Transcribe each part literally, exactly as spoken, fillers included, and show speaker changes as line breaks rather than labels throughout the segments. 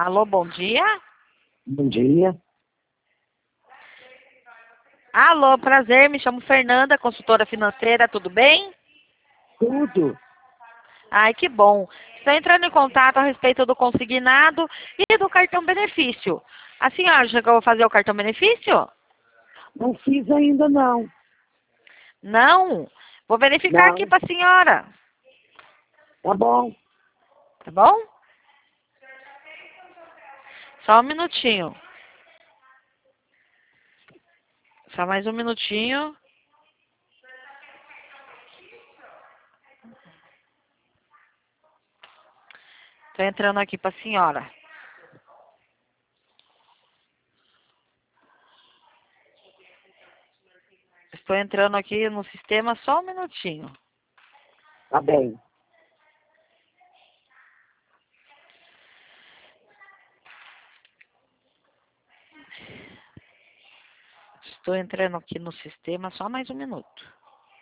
Alô, bom dia.
Bom dia.
Alô, prazer, me chamo Fernanda, consultora financeira, tudo bem?
Tudo.
Ai, que bom. Estou entrando em contato a respeito do consignado e do cartão benefício. A senhora chegou a fazer o cartão benefício?
Não fiz ainda, não.
Não? Vou verificar
Não.
aqui para a senhora,
Tá bom.
tá bom? Só um minutinho. Só mais um minutinho. Estou entrando aqui para a senhora. Estou entrando aqui no sistema, só um minutinho.
Tá bem.
Estou entrando aqui no sistema, só mais um minuto.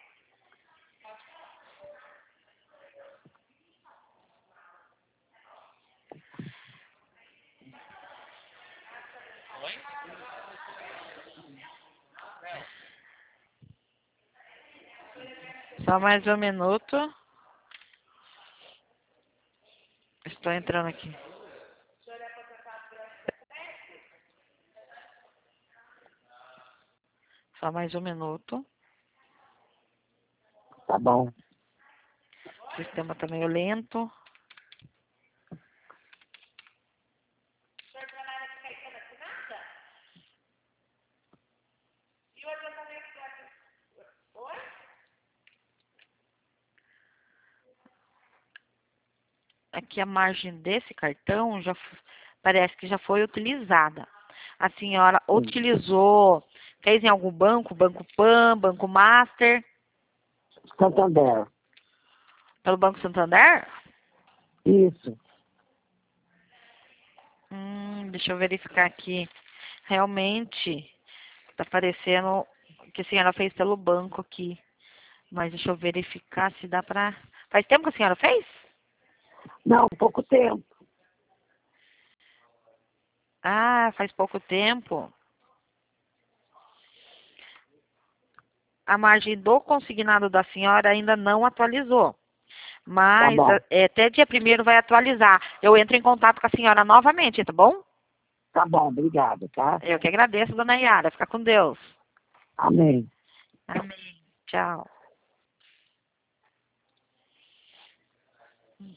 Só mais um minuto. Estou entrando aqui. Só mais um minuto.
Tá bom.
O sistema está meio lento. Aqui a margem desse cartão já f- parece que já foi utilizada. A senhora
Sim.
utilizou, fez em algum banco, Banco Pan, Banco Master,
Santander.
pelo Banco Santander?
Isso.
Hum, deixa eu verificar aqui. Realmente está aparecendo que a senhora fez pelo banco aqui. Mas deixa eu verificar se dá pra. Faz tempo que a senhora fez?
Não, pouco tempo.
Ah, faz pouco tempo. A margem do consignado da senhora ainda não atualizou.
Tá
Mas
bom.
é, até dia primeiro vai atualizar. Eu entro em contato com a senhora novamente, tá bom?
Tá bom, obrigado, tá?
Eu que agradeço, dona Yara. Fica com Deus.
Amém.
Amém. Tchau.